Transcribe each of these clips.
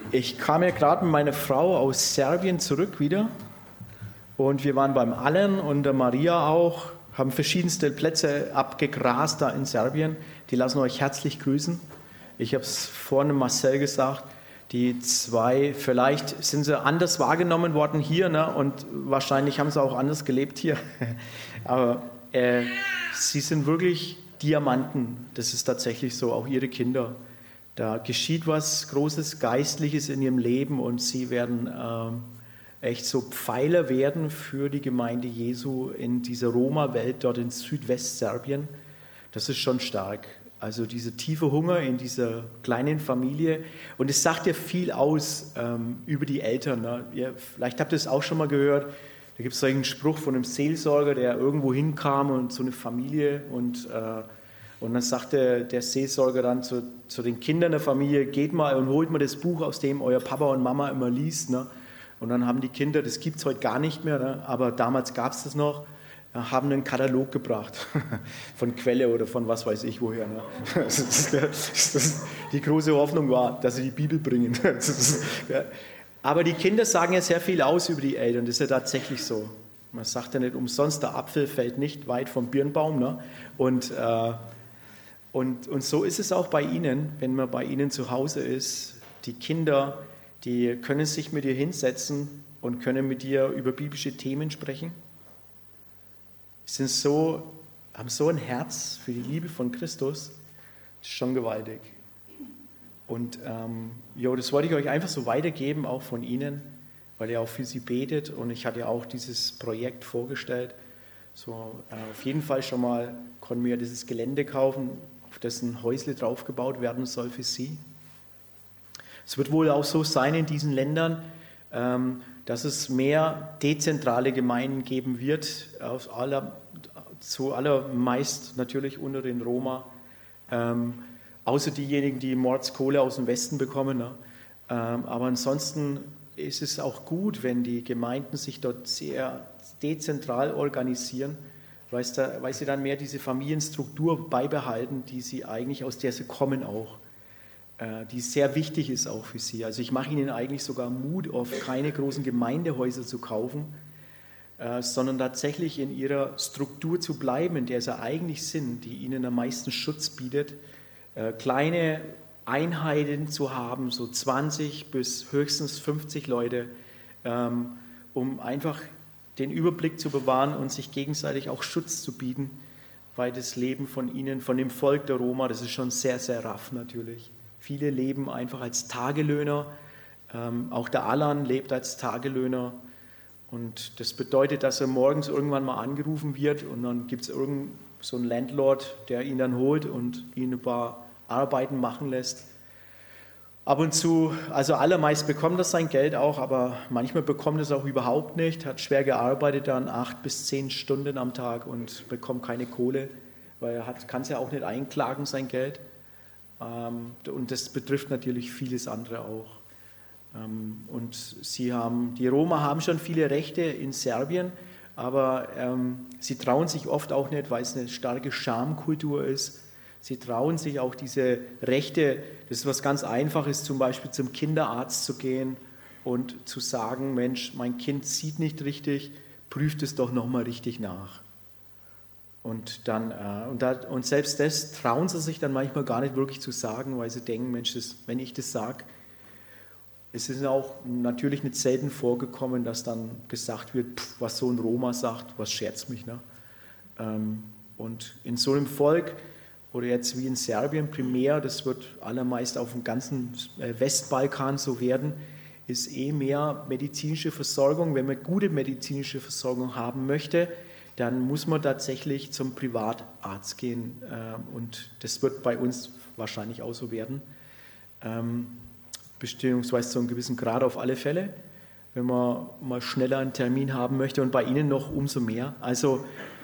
Ich kam ja gerade mit meiner Frau aus Serbien zurück wieder und wir waren beim Allen und der Maria auch, haben verschiedenste Plätze abgegrast da in Serbien. Die lassen euch herzlich grüßen. Ich habe es vorhin Marcel gesagt, die zwei, vielleicht sind sie anders wahrgenommen worden hier, ne? Und wahrscheinlich haben sie auch anders gelebt hier. Aber sie sind wirklich Diamanten, das ist tatsächlich so, auch ihre Kinder. Da geschieht was Großes, Geistliches in ihrem Leben und sie werden echt so Pfeiler werden für die Gemeinde Jesu in dieser Roma-Welt dort in Südwestserbien. Das ist schon stark. Also dieser tiefe Hunger in dieser kleinen Familie. Und es sagt ja viel aus über die Eltern. Ne? Vielleicht habt ihr es auch schon mal gehört. Da gibt es solchen Spruch von einem Seelsorger, der irgendwo hinkam und so eine Familie und dann sagte der Seelsorger dann zu den Kindern der Familie, geht mal und holt mal das Buch, aus dem euer Papa und Mama immer liest. Ne? Und dann haben die Kinder, das gibt es heute gar nicht mehr, ne? Aber damals gab es das noch, haben einen Katalog gebracht von Quelle oder von was weiß ich woher. Ne? Die große Hoffnung war, dass sie die Bibel bringen. Aber die Kinder sagen ja sehr viel aus über die Eltern, das ist ja tatsächlich so. Man sagt ja nicht umsonst, der Apfel fällt nicht weit vom Birnbaum. Ne? Und so ist es auch bei Ihnen, wenn man bei Ihnen zu Hause ist. Die Kinder, die können sich mit dir hinsetzen und können mit dir über biblische Themen sprechen. Sie haben so ein Herz für die Liebe von Christus, das ist schon gewaltig. Und das wollte ich euch einfach so weitergeben, auch von Ihnen, weil ihr auch für sie betet. Und ich hatte ja auch dieses Projekt vorgestellt. So, auf jeden Fall schon mal konnten wir dieses Gelände kaufen, auf das ein Häusle draufgebaut werden soll für sie. Es wird wohl auch so sein in diesen Ländern, dass es mehr dezentrale Gemeinden geben wird, zuallermeist natürlich unter den Roma, außer diejenigen, die Mordskohle aus dem Westen bekommen. Ne? Aber ansonsten ist es auch gut, wenn die Gemeinden sich dort sehr dezentral organisieren, weil sie dann mehr diese Familienstruktur beibehalten, die sie eigentlich, aus der sie kommen auch, die sehr wichtig ist auch für sie. Also ich mache ihnen eigentlich sogar Mut, oft keine großen Gemeindehäuser zu kaufen, sondern tatsächlich in ihrer Struktur zu bleiben, in der sie eigentlich sind, die ihnen am meisten Schutz bietet, kleine Einheiten zu haben, so 20 bis höchstens 50 Leute, um einfach den Überblick zu bewahren und sich gegenseitig auch Schutz zu bieten, weil das Leben von ihnen, von dem Volk der Roma, das ist schon sehr, sehr raff natürlich. Viele leben einfach als Tagelöhner, auch der Alan lebt als Tagelöhner und das bedeutet, dass er morgens irgendwann mal angerufen wird und dann gibt es irgend so einen Landlord, der ihn dann holt und ihn ein paar Arbeiten machen lässt. Ab und zu, also allermeist bekommt er sein Geld auch, aber manchmal bekommt er es auch überhaupt nicht, hat schwer gearbeitet dann 8 bis 10 Stunden am Tag und bekommt keine Kohle, weil er kann es ja auch nicht einklagen, sein Geld. Und das betrifft natürlich vieles andere auch. Und die Roma haben schon viele Rechte in Serbien, aber sie trauen sich oft auch nicht, weil es eine starke Schamkultur ist. Sie trauen sich auch diese Rechte, das ist was ganz Einfaches, zum Beispiel zum Kinderarzt zu gehen und zu sagen, Mensch, mein Kind sieht nicht richtig, prüft es doch nochmal richtig nach. Und selbst das trauen sie sich dann manchmal gar nicht wirklich zu sagen, weil sie denken, Mensch, wenn ich das sage, es ist auch natürlich nicht selten vorgekommen, dass dann gesagt wird, was so ein Roma sagt, was scherzt mich. Ne? Und in so einem Volk, oder jetzt wie in Serbien primär, das wird allermeist auf dem ganzen Westbalkan so werden, ist mehr medizinische Versorgung. Wenn man gute medizinische Versorgung haben möchte, dann muss man tatsächlich zum Privatarzt gehen. Und das wird bei uns wahrscheinlich auch so werden. Beziehungsweise zu einem gewissen Grad auf alle Fälle, wenn man mal schneller einen Termin haben möchte und bei Ihnen noch umso mehr. Also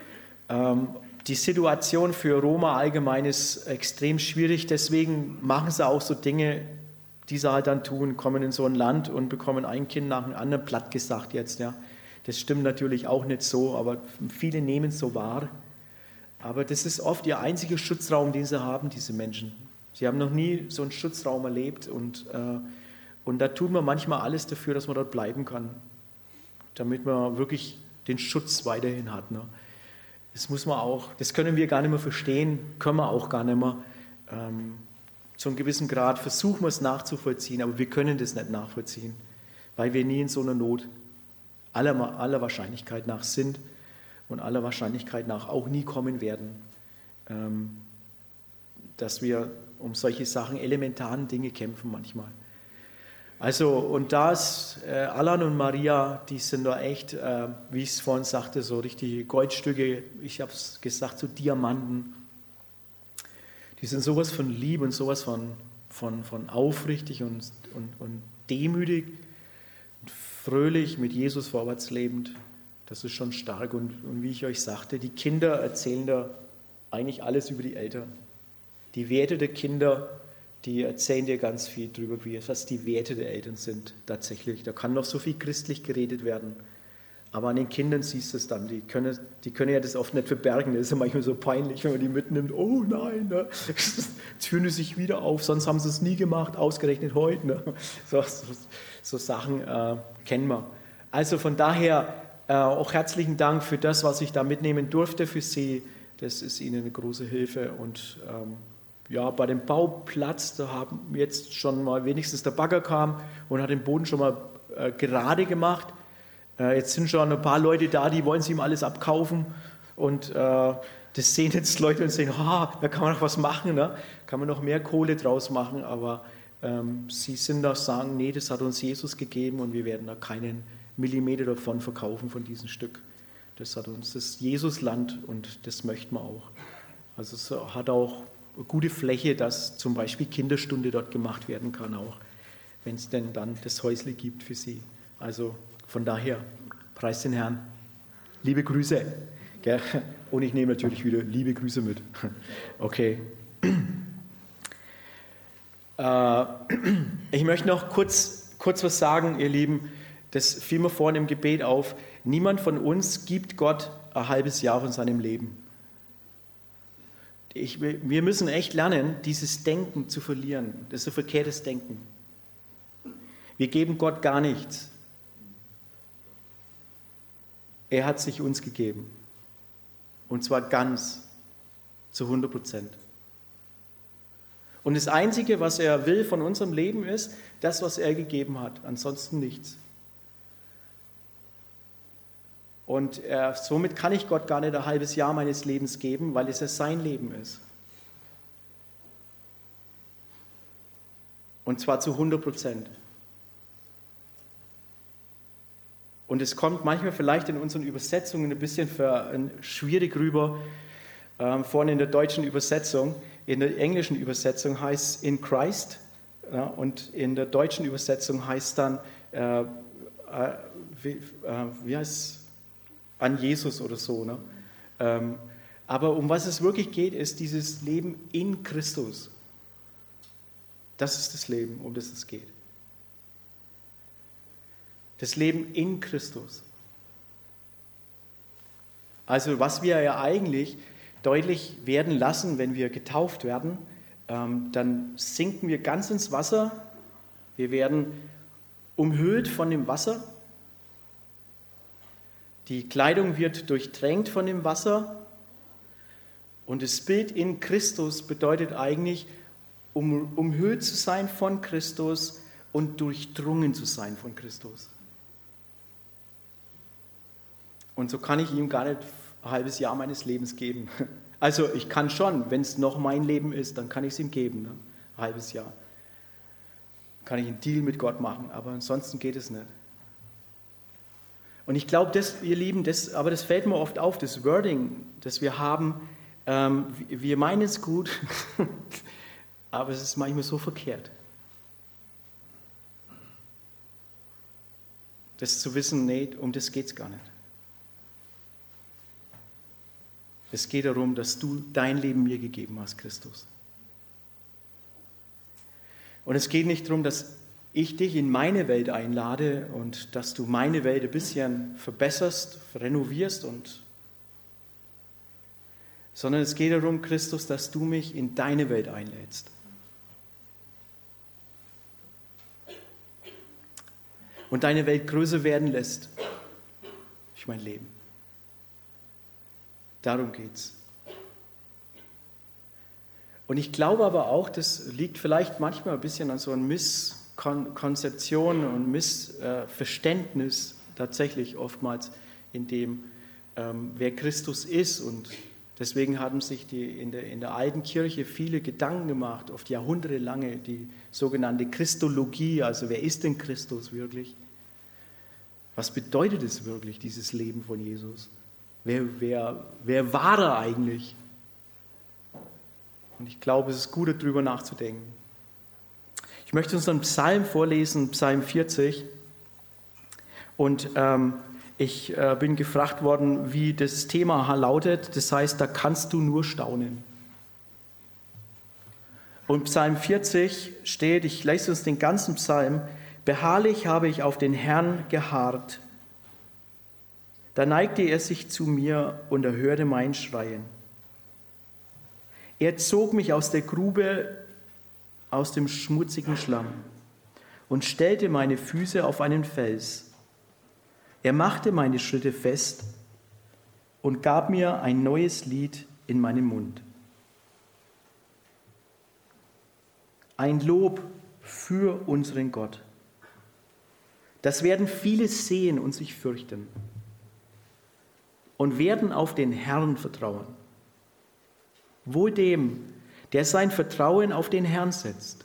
die Situation für Roma allgemein ist extrem schwierig, deswegen machen sie auch so Dinge, die sie halt dann tun, kommen in so ein Land und bekommen ein Kind nach dem anderen, platt gesagt jetzt. Ja. Das stimmt natürlich auch nicht so, aber viele nehmen es so wahr. Aber das ist oft ihr einziger Schutzraum, den sie haben, diese Menschen. Sie haben noch nie so einen Schutzraum erlebt und Und da tun wir manchmal alles dafür, dass man dort bleiben kann, damit man wirklich den Schutz weiterhin hat. Ne? Das muss man auch, das können wir gar nicht mehr verstehen, können wir auch gar nicht mehr. Zu einem gewissen Grad versuchen wir es nachzuvollziehen, aber wir können das nicht nachvollziehen, weil wir nie in so einer Not aller Wahrscheinlichkeit nach sind und aller Wahrscheinlichkeit nach auch nie kommen werden, dass wir um solche Sachen, elementaren Dinge kämpfen manchmal. Also, und da ist Alan und Maria, die sind da echt, wie ich es vorhin sagte, so richtige Goldstücke, ich habe es gesagt, so Diamanten. Die sind sowas von lieb und sowas von aufrichtig und demütig, und fröhlich mit Jesus vorwärts lebend. Das ist schon stark. Und wie ich euch sagte, die Kinder erzählen da eigentlich alles über die Eltern. Die Werte der Kinder, die erzählen dir ganz viel darüber, was die Werte der Eltern sind tatsächlich. Da kann noch so viel christlich geredet werden. Aber an den Kindern siehst du es dann. Die können ja das oft nicht verbergen. Das ist ja manchmal so peinlich, wenn man die mitnimmt. Oh nein, ne? Jetzt führen die sich wieder auf. Sonst haben sie es nie gemacht, ausgerechnet heute. Ne? So Sachen kennen wir. Also von daher auch herzlichen Dank für das, was ich da mitnehmen durfte für Sie. Das ist Ihnen eine große Hilfe. Und ja, bei dem Bauplatz, da haben wir jetzt schon mal wenigstens der Bagger kam und hat den Boden schon mal gerade gemacht. Jetzt sind schon ein paar Leute da, die wollen sich ihm alles abkaufen und das sehen jetzt Leute und sehen, da kann man noch was machen, ne? Kann man noch mehr Kohle draus machen, aber sie sind da, sagen, nee, das hat uns Jesus gegeben und wir werden da keinen Millimeter davon verkaufen, von diesem Stück. Das hat uns das Jesusland und das möchten wir auch. Also es hat auch eine gute Fläche, dass zum Beispiel Kinderstunde dort gemacht werden kann, auch wenn es denn dann das Häusle gibt für sie. Also von daher, preis den Herrn. Liebe Grüße. Gell? Und ich nehme natürlich wieder liebe Grüße mit. Okay. Ich möchte noch kurz was sagen, ihr Lieben. Das fiel mir vorhin im Gebet auf. Niemand von uns gibt Gott ein halbes Jahr in seinem Leben. Wir müssen echt lernen, dieses Denken zu verlieren. Das ist ein verkehrtes Denken. Wir geben Gott gar nichts. Er hat sich uns gegeben. Und zwar ganz, zu 100%. Und das Einzige, was er will von unserem Leben, ist das, was er gegeben hat. Ansonsten nichts. Und somit kann ich Gott gar nicht ein halbes Jahr meines Lebens geben, weil es ja sein Leben ist. Und zwar zu 100%. Und es kommt manchmal vielleicht in unseren Übersetzungen ein bisschen schwierig rüber. Vorne in der deutschen Übersetzung, in der englischen Übersetzung heißt es in Christ, ja, und in der deutschen Übersetzung heißt dann, wie heißt es? An Jesus oder so. Ne? Aber um was es wirklich geht, ist dieses Leben in Christus. Das ist das Leben, um das es geht. Das Leben in Christus. Also was wir ja eigentlich deutlich werden lassen, wenn wir getauft werden, dann sinken wir ganz ins Wasser. Wir werden umhüllt von dem Wasser. Die Kleidung wird durchtränkt von dem Wasser. Und das Bild in Christus bedeutet eigentlich, umhüllt zu sein von Christus und durchdrungen zu sein von Christus. Und so kann ich ihm gar nicht ein halbes Jahr meines Lebens geben. Also ich kann schon, wenn es noch mein Leben ist, dann kann ich es ihm geben, ne? Ein halbes Jahr. Kann ich einen Deal mit Gott machen, aber ansonsten geht es nicht. Und ich glaube, ihr Lieben, aber das fällt mir oft auf, das Wording, das wir haben, wir meinen es gut, aber es ist manchmal so verkehrt. Das zu wissen, nee, um das geht es gar nicht. Es geht darum, dass du dein Leben mir gegeben hast, Christus. Und es geht nicht darum, dass ich dich in meine Welt einlade und dass du meine Welt ein bisschen verbesserst, renovierst, sondern es geht darum, Christus, dass du mich in deine Welt einlädst. und deine Welt größer werden lässt durch mein Leben. Darum geht's. Und ich glaube aber auch, das liegt vielleicht manchmal ein bisschen an so einer Misskonzeption und Missverständnis tatsächlich oftmals in dem, wer Christus ist. Und deswegen haben sich in der alten Kirche viele Gedanken gemacht, oft jahrhundertelange, die sogenannte Christologie, also wer ist denn Christus wirklich? Was bedeutet es wirklich, dieses Leben von Jesus? Wer war er eigentlich? Und ich glaube, es ist gut, darüber nachzudenken. Ich möchte uns einen Psalm vorlesen, Psalm 40. Und ich bin gefragt worden, wie das Thema lautet. Das heißt, da kannst du nur staunen. Und Psalm 40 steht, ich lese uns den ganzen Psalm: Beharrlich habe ich auf den Herrn geharrt. Da neigte er sich zu mir und erhörte mein Schreien. Er zog mich aus der Grube, aus dem schmutzigen Schlamm und stellte meine Füße auf einen Fels. Er machte meine Schritte fest und gab mir ein neues Lied in meinem Mund. Ein Lob für unseren Gott. Das werden viele sehen und sich fürchten und werden auf den Herrn vertrauen. Wohl dem, der sein Vertrauen auf den Herrn setzt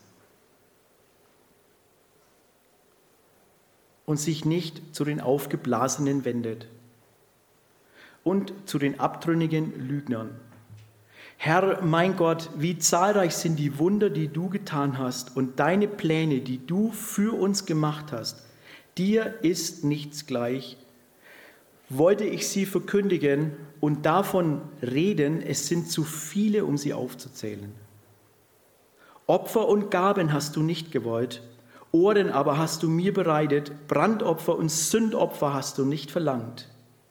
und sich nicht zu den Aufgeblasenen wendet und zu den abtrünnigen Lügnern. Herr, mein Gott, wie zahlreich sind die Wunder, die du getan hast und deine Pläne, die du für uns gemacht hast. Dir ist nichts gleich. Wollte ich sie verkündigen und davon reden, es sind zu viele, um sie aufzuzählen. Opfer und Gaben hast du nicht gewollt, Ohren aber hast du mir bereitet, Brandopfer und Sündopfer hast du nicht verlangt.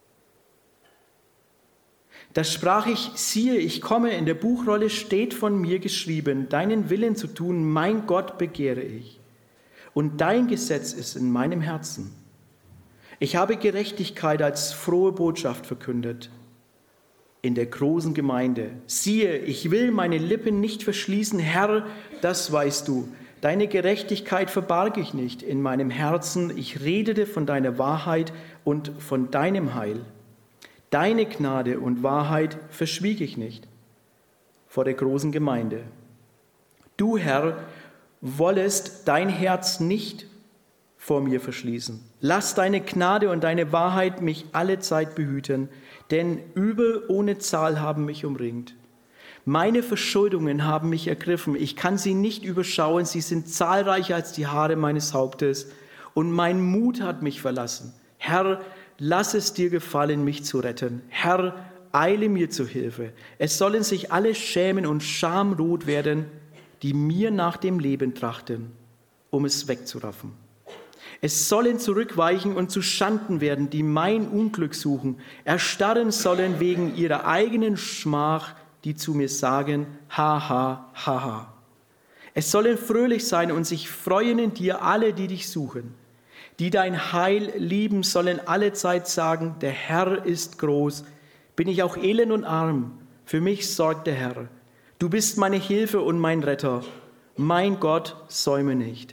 Da sprach ich, siehe, ich komme, in der Buchrolle steht von mir geschrieben, deinen Willen zu tun, mein Gott, begehre ich. Und dein Gesetz ist in meinem Herzen. Ich habe Gerechtigkeit als frohe Botschaft verkündet in der großen Gemeinde. Siehe, ich will meine Lippen nicht verschließen, Herr, das weißt du. Deine Gerechtigkeit verbarg ich nicht in meinem Herzen. Ich redete von deiner Wahrheit und von deinem Heil. Deine Gnade und Wahrheit verschwieg ich nicht vor der großen Gemeinde. Du, Herr, wollest dein Herz nicht vor mir verschließen. Lass deine Gnade und deine Wahrheit mich allezeit behüten, denn Übel ohne Zahl haben mich umringt. Meine Verschuldungen haben mich ergriffen, ich kann sie nicht überschauen, sie sind zahlreicher als die Haare meines Hauptes, und mein Mut hat mich verlassen. Herr, lass es dir gefallen, mich zu retten. Herr, eile mir zu Hilfe. Es sollen sich alle schämen und schamrot werden, die mir nach dem Leben trachten, um es wegzuraffen. Es sollen zurückweichen und zu Schanden werden, die mein Unglück suchen, erstarren sollen wegen ihrer eigenen Schmach, die zu mir sagen, ha, ha, ha, ha. Es sollen fröhlich sein und sich freuen in dir alle, die dich suchen. Die dein Heil lieben, sollen allezeit sagen, der Herr ist groß. Bin ich auch elend und arm, für mich sorgt der Herr. Du bist meine Hilfe und mein Retter. Mein Gott, säume nicht.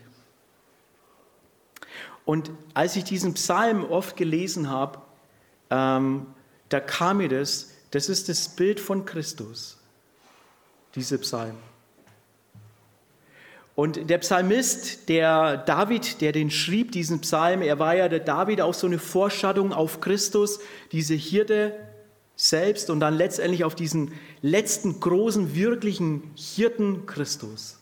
Und als ich diesen Psalm oft gelesen habe, da kam mir das ist das Bild von Christus, dieser Psalm. Und der Psalmist, der David, der den schrieb, diesen Psalm, er war ja der David auch so eine Vorschattung auf Christus, diese Hirte selbst und dann letztendlich auf diesen letzten großen, wirklichen Hirten Christus.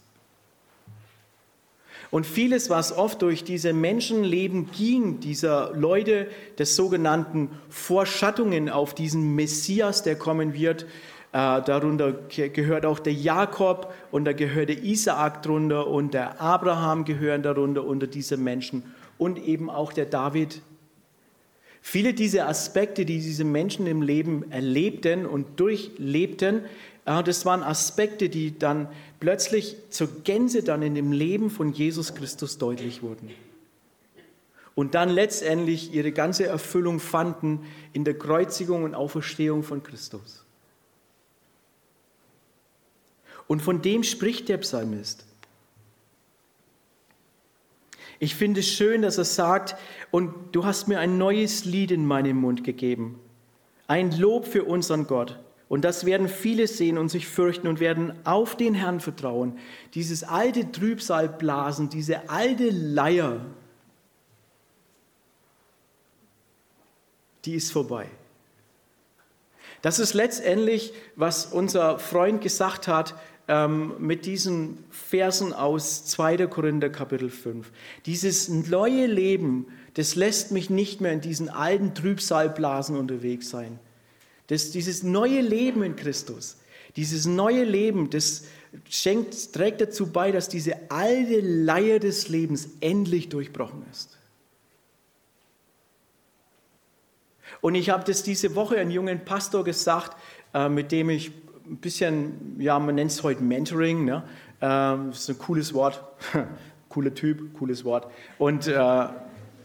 Und vieles, was oft durch diese Menschenleben ging, dieser Leute des sogenannten Vorschattungen auf diesen Messias, der kommen wird, darunter gehört auch der Jakob und da gehört der Isaak drunter und der Abraham gehören darunter unter diese Menschen und eben auch der David. Viele dieser Aspekte, die diese Menschen im Leben erlebten und durchlebten, das waren Aspekte, die dann plötzlich zur Gänze dann in dem Leben von Jesus Christus deutlich wurden. und dann letztendlich ihre ganze Erfüllung fanden in der Kreuzigung und Auferstehung von Christus. Und von dem spricht der Psalmist. Ich finde es schön, dass er sagt, und du hast mir ein neues Lied in meinen Mund gegeben, ein Lob für unseren Gott. Und das werden viele sehen und sich fürchten und werden auf den Herrn vertrauen. Dieses alte Trübsalblasen, diese alte Leier, die ist vorbei. Das ist letztendlich, was unser Freund gesagt hat, mit diesen Versen aus 2. Korinther Kapitel 5. Dieses neue Leben, das lässt mich nicht mehr in diesen alten Trübsalblasen unterwegs sein. Dieses neue Leben in Christus, dieses neue Leben, das trägt dazu bei, dass diese alte Leier des Lebens endlich durchbrochen ist. Und ich habe das diese Woche einem jungen Pastor gesagt, mit dem ich ein bisschen, ja, man nennt es heute Mentoring, ne? Das ist ein cooles Wort, cooler Typ, cooles Wort. Und wir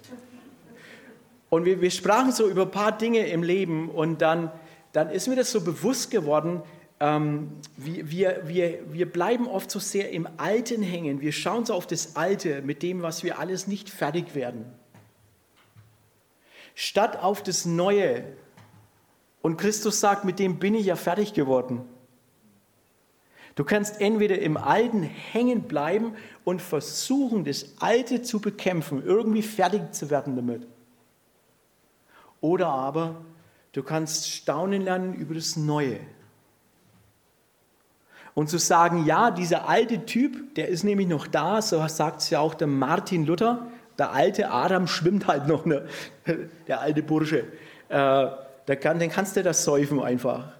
sprachen so über ein paar Dinge im Leben und dann ist mir das so bewusst geworden, wir bleiben oft so sehr im Alten hängen. Wir schauen so auf das Alte, mit dem, was wir alles nicht fertig werden. Statt auf das Neue. Und Christus sagt, mit dem bin ich ja fertig geworden. Du kannst entweder im Alten hängen bleiben und versuchen, das Alte zu bekämpfen, irgendwie fertig zu werden damit. Oder aber du kannst staunen lernen über das Neue. Und zu sagen, ja, dieser alte Typ, der ist nämlich noch da, so sagt es ja auch der Martin Luther, der alte Adam schwimmt halt noch, ne? Der alte Bursche. Den kannst du das säufen einfach.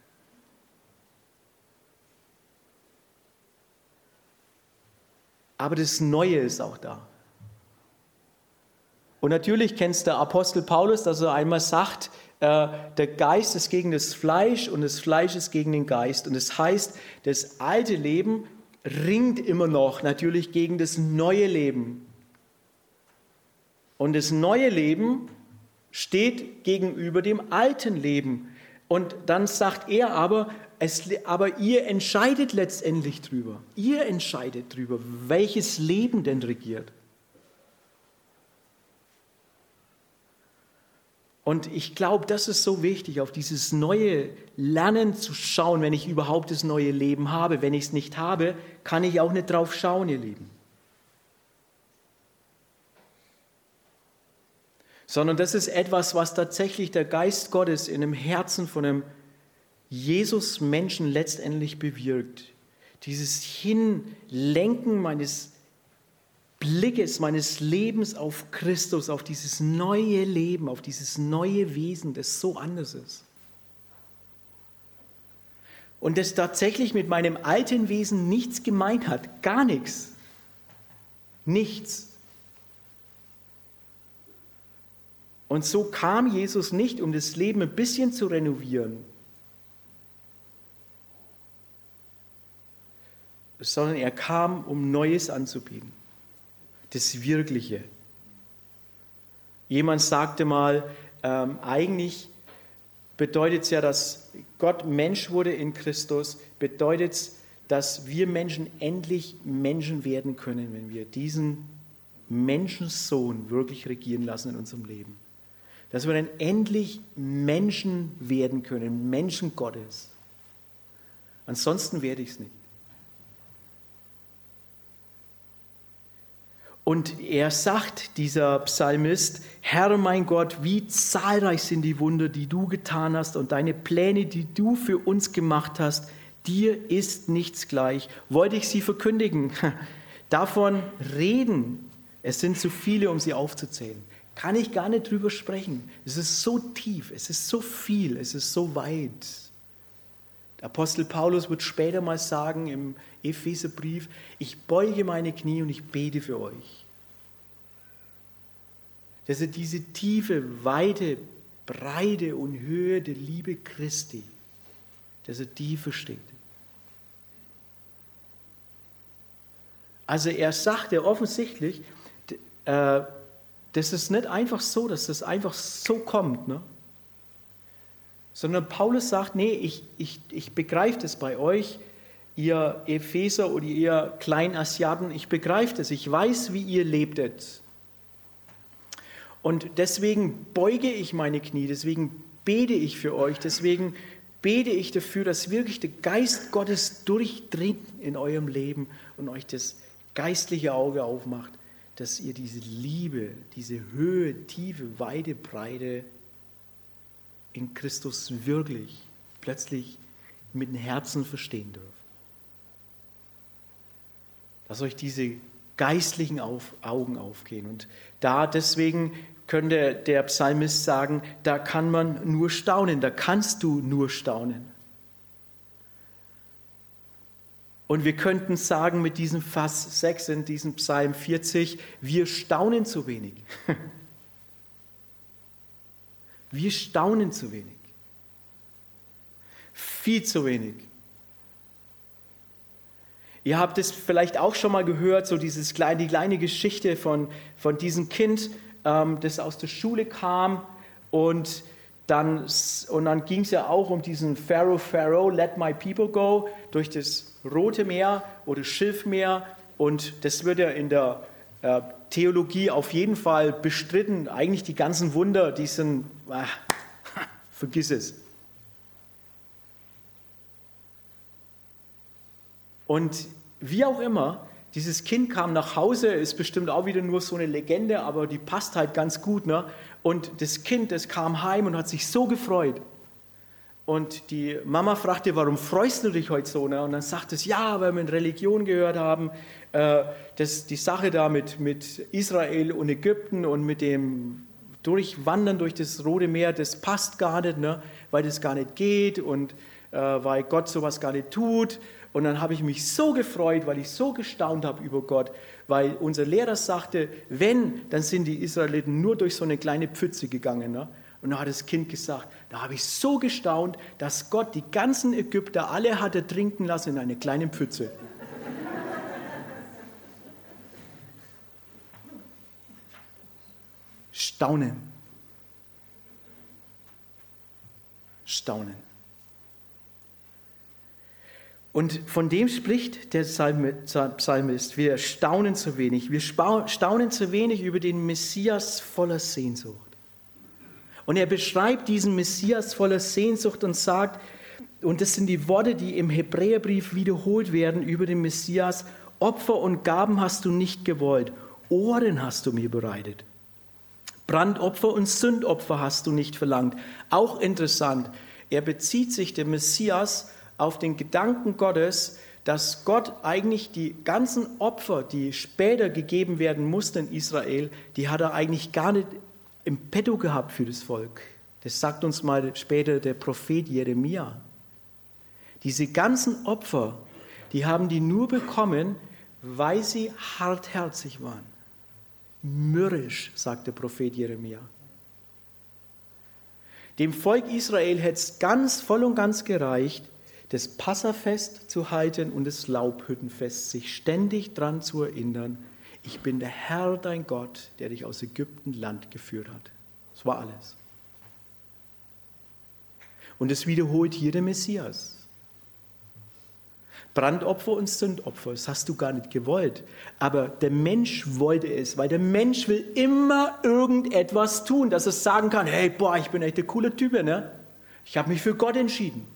Aber das Neue ist auch da. Und natürlich kennst der Apostel Paulus, dass er einmal sagt, der Geist ist gegen das Fleisch und das Fleisch ist gegen den Geist. Und das heißt, das alte Leben ringt immer noch natürlich gegen das neue Leben. Und das neue Leben steht gegenüber dem alten Leben. Und dann sagt er aber ihr entscheidet letztendlich drüber. Ihr entscheidet drüber, welches Leben denn regiert. Und ich glaube, das ist so wichtig, auf dieses neue Lernen zu schauen, wenn ich überhaupt das neue Leben habe. Wenn ich es nicht habe, kann ich auch nicht drauf schauen, ihr Lieben. Sondern das ist etwas, was tatsächlich der Geist Gottes in dem Herzen von einem Jesus-Menschen letztendlich bewirkt. Dieses Hinlenken meines Blickes, meines Lebens auf Christus, auf dieses neue Leben, auf dieses neue Wesen, das so anders ist. Und das tatsächlich mit meinem alten Wesen nichts gemein hat, gar nichts. Nichts. Und so kam Jesus nicht, um das Leben ein bisschen zu renovieren, sondern er kam, um Neues anzubieten. Das Wirkliche. Jemand sagte mal, eigentlich bedeutet es ja, dass Gott Mensch wurde in Christus, bedeutet es, dass wir Menschen endlich Menschen werden können, wenn wir diesen Menschensohn wirklich regieren lassen in unserem Leben. Dass wir dann endlich Menschen werden können, Menschen Gottes. Ansonsten werde ich es nicht. Und er sagt, dieser Psalmist, Herr mein Gott, wie zahlreich sind die Wunder, die du getan hast und deine Pläne, die du für uns gemacht hast. Dir ist nichts gleich. Wollte ich sie verkündigen? Davon reden. Es sind zu viele, um sie aufzuzählen. Kann ich gar nicht drüber sprechen. Es ist so tief, es ist so viel, es ist so weit. Der Apostel Paulus wird später mal sagen im Epheserbrief, ich beuge meine Knie und ich bete für euch. Dass er diese tiefe, weite, Breite und Höhe der Liebe Christi, dass er die versteht. Also er sagt ja offensichtlich, das ist nicht einfach so, dass das einfach so kommt, ne? Sondern Paulus sagt, nee, ich begreife das bei euch, ihr Epheser oder ihr Kleinasiaten, ich begreife das, ich weiß, wie ihr lebtet. Und deswegen beuge ich meine Knie, deswegen bete ich für euch, deswegen bete ich dafür, dass wirklich der Geist Gottes durchdringt in eurem Leben und euch das geistliche Auge aufmacht, dass ihr diese Liebe, diese Höhe, Tiefe, Weite, Breite in Christus wirklich plötzlich mit dem Herzen verstehen dürft. Dass euch diese geistlichen Augen aufgehen. Und deswegen könnte der Psalmist sagen, da kann man nur staunen, da kannst du nur staunen. Und wir könnten sagen mit diesem Vers 6 in diesem Psalm 40, wir staunen zu wenig. Wir staunen zu wenig. Viel zu wenig. Ihr habt es vielleicht auch schon mal gehört, so die kleine Geschichte von diesem Kind, das aus der Schule kam und dann ging es ja auch um diesen Pharaoh, let my people go, durch das Rote Meer oder Schilfmeer, und das wird ja in der Theologie auf jeden Fall bestritten. Eigentlich die ganzen Wunder, die sind, vergiss es. Und wie auch immer, dieses Kind kam nach Hause, ist bestimmt auch wieder nur so eine Legende, aber die passt halt ganz gut, ne? Und das Kind, das kam heim und hat sich so gefreut. Und die Mama fragte, warum freust du dich heute so? Ne? Und dann sagt es, ja, weil wir in Religion gehört haben, die Sache da mit Israel und Ägypten und mit dem Durchwandern durch das Rote Meer, das passt gar nicht, ne? Weil das gar nicht geht und weil Gott sowas gar nicht tut. Und dann habe ich mich so gefreut, weil ich so gestaunt habe über Gott, weil unser Lehrer sagte, dann sind die Israeliten nur durch so eine kleine Pfütze gegangen. Ne? Und dann hat das Kind gesagt, da habe ich so gestaunt, dass Gott die ganzen Ägypter alle hatte trinken lassen in einer kleinen Pfütze. Staunen. Staunen. Und von dem spricht der Psalmist, wir staunen zu wenig. Wir staunen zu wenig über den Messias voller Sehnsucht. Und er beschreibt diesen Messias voller Sehnsucht und sagt, und das sind die Worte, die im Hebräerbrief wiederholt werden über den Messias, Opfer und Gaben hast du nicht gewollt, Ohren hast du mir bereitet. Brandopfer und Sündopfer hast du nicht verlangt. Auch interessant, er bezieht sich, der Messias, auf den Gedanken Gottes, dass Gott eigentlich die ganzen Opfer, die später gegeben werden mussten in Israel, die hat er eigentlich gar nicht im Petto gehabt für das Volk. Das sagt uns mal später der Prophet Jeremia. Diese ganzen Opfer, die haben die nur bekommen, weil sie hartherzig waren. Mürrisch, sagt der Prophet Jeremia. Dem Volk Israel hätte es ganz voll und ganz gereicht, das Passafest zu halten und das Laubhüttenfest, sich ständig daran zu erinnern, ich bin der Herr, dein Gott, der dich aus Ägypten Land geführt hat. Das war alles. Und es wiederholt hier der Messias. Brandopfer und Sündopfer, das hast du gar nicht gewollt. Aber der Mensch wollte es, weil der Mensch will immer irgendetwas tun, dass er sagen kann, hey, ich bin echt der coole Typ, ne? Ich habe mich für Gott entschieden.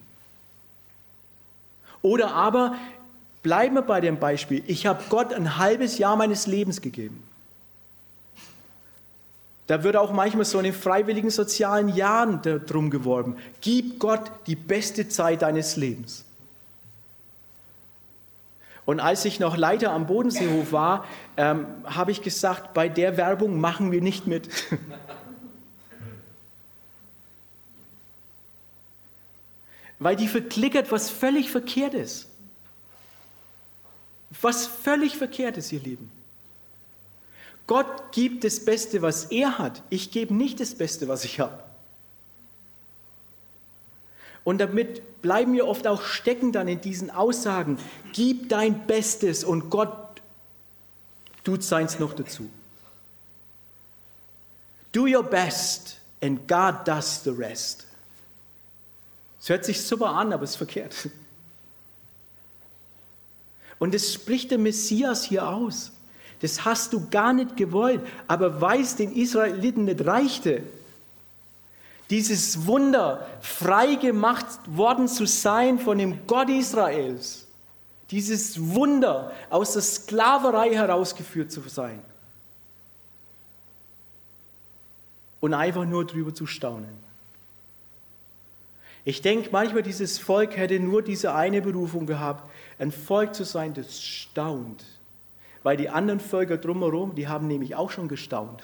Oder aber, bleiben wir bei dem Beispiel, ich habe Gott ein halbes Jahr meines Lebens gegeben. Da wird auch manchmal so in den freiwilligen sozialen Jahren drum geworben, gib Gott die beste Zeit deines Lebens. Und als ich noch Leiter am Bodenseehof war, habe ich gesagt, bei der Werbung machen wir nicht mit. Weil die verklickert was völlig Verkehrtes. Was völlig Verkehrtes, ihr Lieben. Gott gibt das Beste, was er hat. Ich gebe nicht das Beste, was ich habe. Und damit bleiben wir oft auch stecken dann in diesen Aussagen. Gib dein Bestes und Gott tut seins noch dazu. Do your best and God does the rest. Es hört sich super an, aber es ist verkehrt. Und das spricht der Messias hier aus. Das hast du gar nicht gewollt, aber weil es den Israeliten nicht reichte, dieses Wunder, frei gemacht worden zu sein von dem Gott Israels, dieses Wunder, aus der Sklaverei herausgeführt zu sein und einfach nur drüber zu staunen. Ich denke, manchmal dieses Volk hätte nur diese eine Berufung gehabt, ein Volk zu sein, das staunt. Weil die anderen Völker drumherum, die haben nämlich auch schon gestaunt.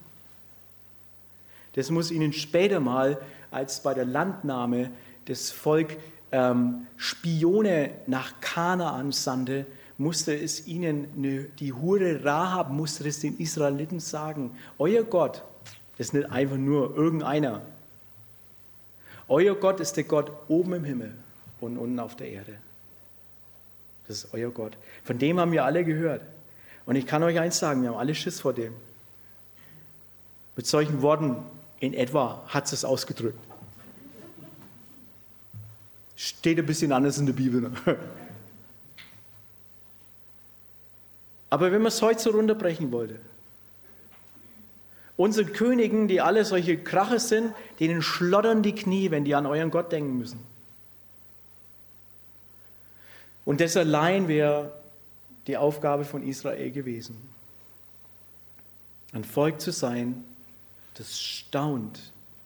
Das muss ihnen später mal, als bei der Landnahme das Volk Spione nach Kanaan sandte, musste es ihnen, die Hure Rahab musste es den Israeliten sagen, euer Gott, das ist nicht einfach nur irgendeiner. Euer Gott ist der Gott oben im Himmel und unten auf der Erde. Das ist euer Gott. Von dem haben wir alle gehört. Und ich kann euch eins sagen, wir haben alle Schiss vor dem. Mit solchen Worten in etwa hat es ausgedrückt. Steht ein bisschen anders in der Bibel. Ne? Aber wenn man es heute so runterbrechen wollte, unsere Königen, die alle solche Krache sind, denen schlottern die Knie, wenn die an euren Gott denken müssen. Und das allein wäre die Aufgabe von Israel gewesen. Ein Volk zu sein, das staunt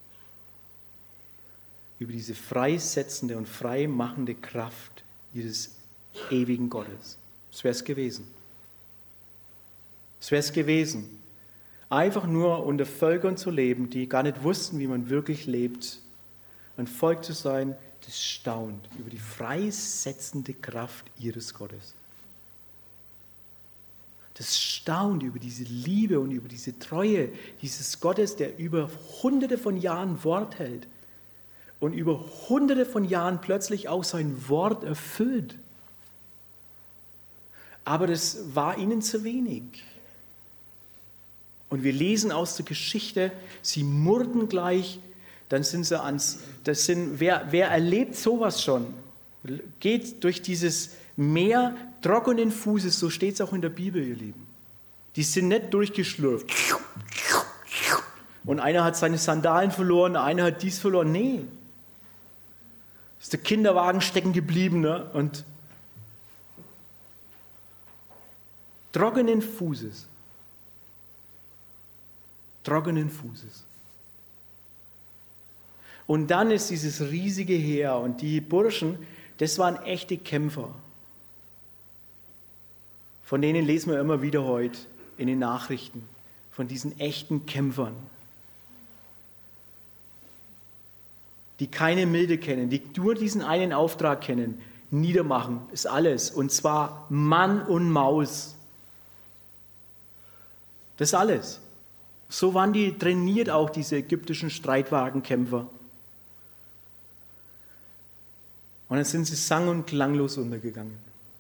über diese freisetzende und freimachende Kraft ihres ewigen Gottes. Das wäre es gewesen. Das wäre es gewesen. Einfach nur unter Völkern zu leben, die gar nicht wussten, wie man wirklich lebt. Ein Volk zu sein, das staunt über die freisetzende Kraft ihres Gottes. Das staunt über diese Liebe und über diese Treue dieses Gottes, der über hunderte von Jahren Wort hält und über hunderte von Jahren plötzlich auch sein Wort erfüllt. Aber das war ihnen zu wenig. Und wir lesen aus der Geschichte, sie murrten gleich, dann sind sie wer erlebt sowas schon? Geht durch dieses Meer trockenen Fußes, so steht es auch in der Bibel, ihr Lieben. Die sind nicht durchgeschlürft. Und einer hat seine Sandalen verloren, einer hat dies verloren. Nee. Ist der Kinderwagen stecken geblieben, ne? Und trockenen Fußes. Trockenen Fußes. Und dann ist dieses riesige Heer und die Burschen, das waren echte Kämpfer. Von denen lesen wir immer wieder heute in den Nachrichten, von diesen echten Kämpfern, die keine Milde kennen, die nur diesen einen Auftrag kennen, niedermachen ist alles, und zwar Mann und Maus. Das ist alles. So waren die trainiert auch, diese ägyptischen Streitwagenkämpfer. Und dann sind sie sang- und klanglos untergegangen.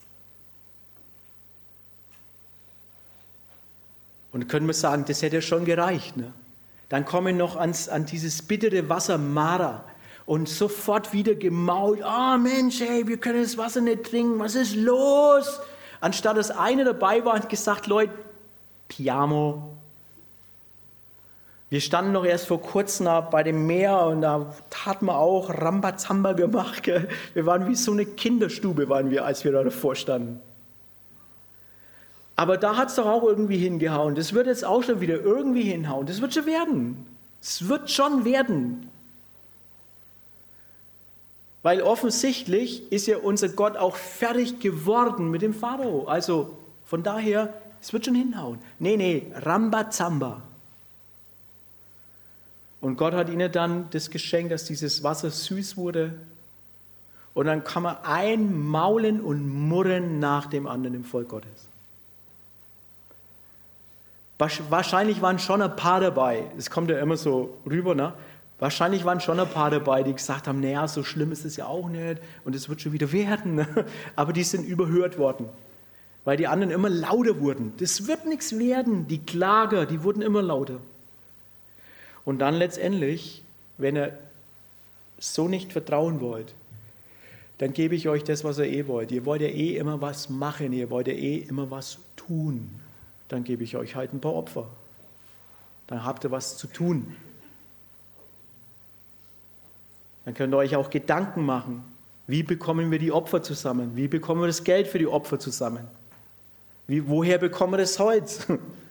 Und dann können wir sagen, das hätte schon gereicht. Ne? Dann kommen noch an dieses bittere Wasser Mara und sofort wieder gemault. Oh Mensch, hey, wir können das Wasser nicht trinken, was ist los? Anstatt dass einer dabei war und gesagt, Leute, Piamo. Wir standen noch erst vor kurzem bei dem Meer und da taten wir auch Rambazamba gemacht. Gell? Wir waren wie so eine Kinderstube, als wir da davor standen. Aber da hat es doch auch irgendwie hingehauen. Das wird jetzt auch schon wieder irgendwie hinhauen. Das wird schon werden. Es wird schon werden. Weil offensichtlich ist ja unser Gott auch fertig geworden mit dem Pharao. Also von daher, es wird schon hinhauen. Nee, Rambazamba. Und Gott hat ihnen dann das geschenkt, dass dieses Wasser süß wurde. Und dann kann man ein Maulen und Murren nach dem anderen im Volk Gottes. Wahrscheinlich waren schon ein paar dabei, es kommt ja immer so rüber, ne? Wahrscheinlich waren schon ein paar dabei, die gesagt haben, naja, so schlimm ist es ja auch nicht und es wird schon wieder werden. Ne? Aber die sind überhört worden, weil die anderen immer lauter wurden. Das wird nichts werden, die Klager, die wurden immer lauter. Und dann letztendlich, wenn ihr so nicht vertrauen wollt, dann gebe ich euch das, was ihr wollt. Ihr wollt ja immer was machen, ihr wollt ja immer was tun. Dann gebe ich euch halt ein paar Opfer. Dann habt ihr was zu tun. Dann könnt ihr euch auch Gedanken machen. Wie bekommen wir die Opfer zusammen? Wie bekommen wir das Geld für die Opfer zusammen? Woher bekommen wir das Holz?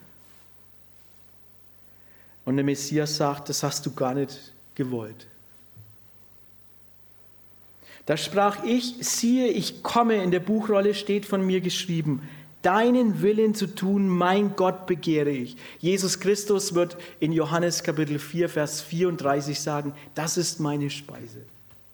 Und der Messias sagt, das hast du gar nicht gewollt. Da sprach ich, siehe, ich komme, in der Buchrolle steht von mir geschrieben, deinen Willen zu tun, mein Gott, begehre ich. Jesus Christus wird in Johannes Kapitel 4, Vers 34 sagen, das ist meine Speise.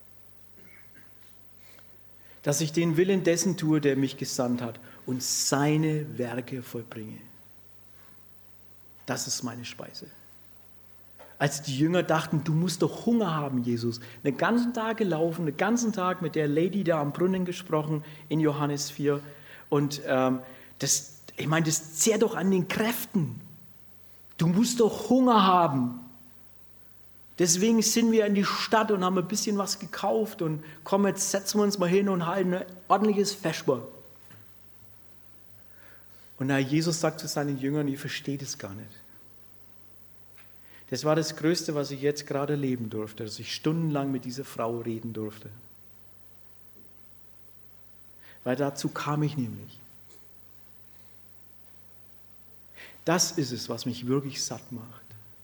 Dass ich den Willen dessen tue, der mich gesandt hat und seine Werke vollbringe. Das ist meine Speise. Als die Jünger dachten, du musst doch Hunger haben, Jesus. Den ganzen Tag gelaufen, den ganzen Tag mit der Lady da am Brunnen gesprochen in Johannes 4. Und das zehrt doch an den Kräften. Du musst doch Hunger haben. Deswegen sind wir in die Stadt und haben ein bisschen was gekauft und komm, jetzt setzen wir uns mal hin und halten ein ordentliches Vesper. Und Jesus sagt zu seinen Jüngern, ihr versteht es gar nicht. Das war das Größte, was ich jetzt gerade erleben durfte, dass ich stundenlang mit dieser Frau reden durfte. Weil dazu kam ich nämlich. Das ist es, was mich wirklich satt macht.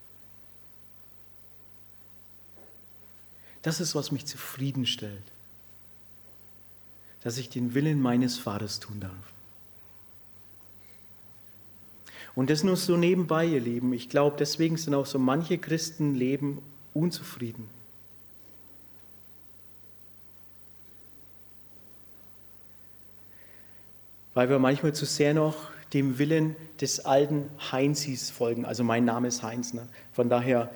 Das ist, was mich zufriedenstellt. Dass ich den Willen meines Vaters tun darf. Und das nur so nebenbei, ihr Lieben. Ich glaube, deswegen sind auch so manche Christenleben unzufrieden. Weil wir manchmal zu sehr noch dem Willen des alten Heinzis folgen. Also mein Name ist Heinz, ne? Von daher,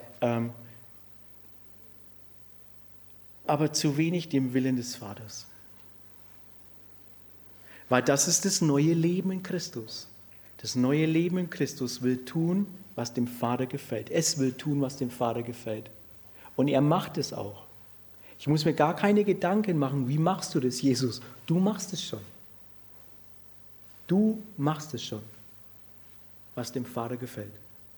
aber zu wenig dem Willen des Vaters. Weil das ist das neue Leben in Christus. Das neue Leben in Christus will tun, was dem Vater gefällt. Es will tun, was dem Vater gefällt. Und er macht es auch. Ich muss mir gar keine Gedanken machen, wie machst du das, Jesus? Du machst es schon. Du machst es schon, was dem Vater gefällt.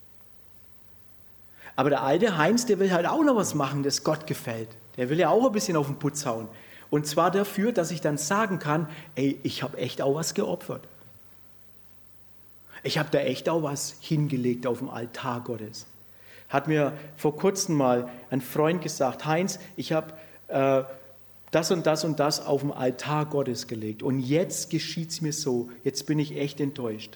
Aber der alte Heinz, der will halt auch noch was machen, das Gott gefällt. Der will ja auch ein bisschen auf den Putz hauen. Und zwar dafür, dass ich dann sagen kann, ey, ich habe echt auch was geopfert. Ich habe da echt auch was hingelegt auf dem Altar Gottes. Hat mir vor kurzem mal ein Freund gesagt, Heinz, ich habe das und das und das auf dem Altar Gottes gelegt. Und jetzt geschieht es mir so. Jetzt bin ich echt enttäuscht.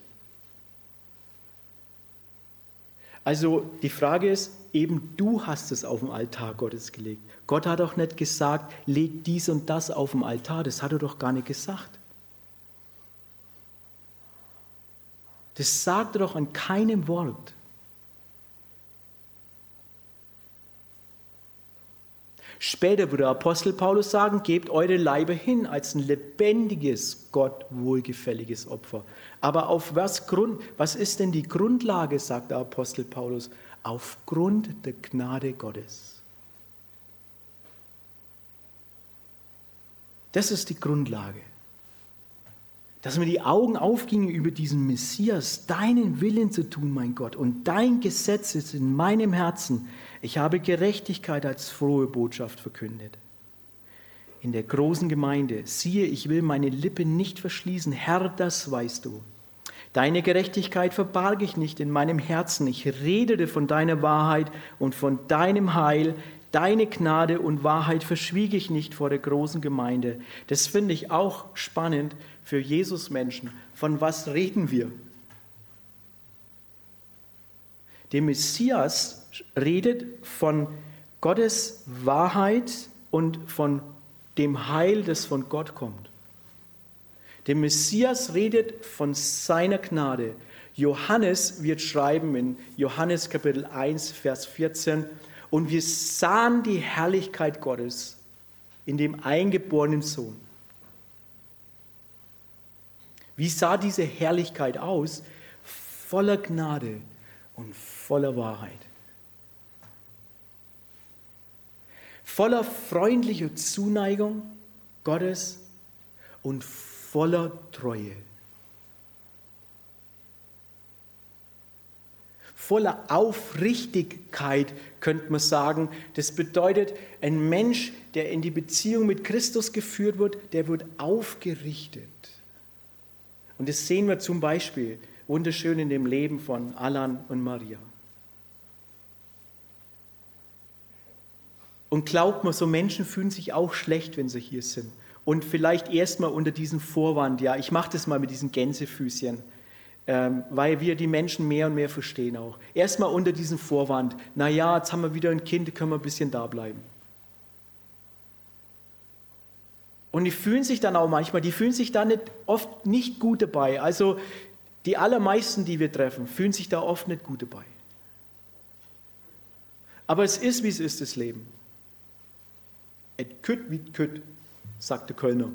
Also die Frage ist, eben du hast es auf dem Altar Gottes gelegt. Gott hat doch nicht gesagt, leg dies und das auf dem Altar. Das hat er doch gar nicht gesagt. Das sagt er doch an keinem Wort. Später würde Apostel Paulus sagen, gebt eure Leiber hin als ein lebendiges, Gott wohlgefälliges Opfer. Aber auf was ist denn die Grundlage, sagt der Apostel Paulus? Aufgrund der Gnade Gottes. Das ist die Grundlage. Dass mir die Augen aufgingen über diesen Messias, deinen Willen zu tun, mein Gott. Und dein Gesetz ist in meinem Herzen. Ich habe Gerechtigkeit als frohe Botschaft verkündet. In der großen Gemeinde, siehe, ich will meine Lippen nicht verschließen. Herr, das weißt du. Deine Gerechtigkeit verbarg ich nicht in meinem Herzen. Ich redete von deiner Wahrheit und von deinem Heil. Deine Gnade und Wahrheit verschwieg ich nicht vor der großen Gemeinde. Das finde ich auch spannend für Jesus-Menschen. Von was reden wir? Der Messias redet von Gottes Wahrheit und von dem Heil, das von Gott kommt. Der Messias redet von seiner Gnade. Johannes wird schreiben in Johannes Kapitel 1, Vers 14, und wir sahen die Herrlichkeit Gottes in dem eingeborenen Sohn. Wie sah diese Herrlichkeit aus? Voller Gnade und voller Wahrheit. voller freundlicher Zuneigung Gottes und voller Treue. Voller Aufrichtigkeit, könnte man sagen. Das bedeutet, ein Mensch, der in die Beziehung mit Christus geführt wird, der wird aufgerichtet. Und das sehen wir zum Beispiel wunderschön in dem Leben von Alan und Maria. Und glaubt mir, so Menschen fühlen sich auch schlecht, wenn sie hier sind. Und vielleicht erstmal unter diesem Vorwand, ja, ich mache das mal mit diesen Gänsefüßchen, weil wir die Menschen mehr und mehr verstehen auch. Erstmal unter diesem Vorwand, naja, jetzt haben wir wieder ein Kind, können wir ein bisschen da bleiben. Und die fühlen sich dann auch manchmal, die fühlen sich da oft nicht gut dabei. Also die allermeisten, die wir treffen, fühlen sich da oft nicht gut dabei. Aber es ist, wie es ist, das Leben. Et kütt wie kütt, sagt der Kölner.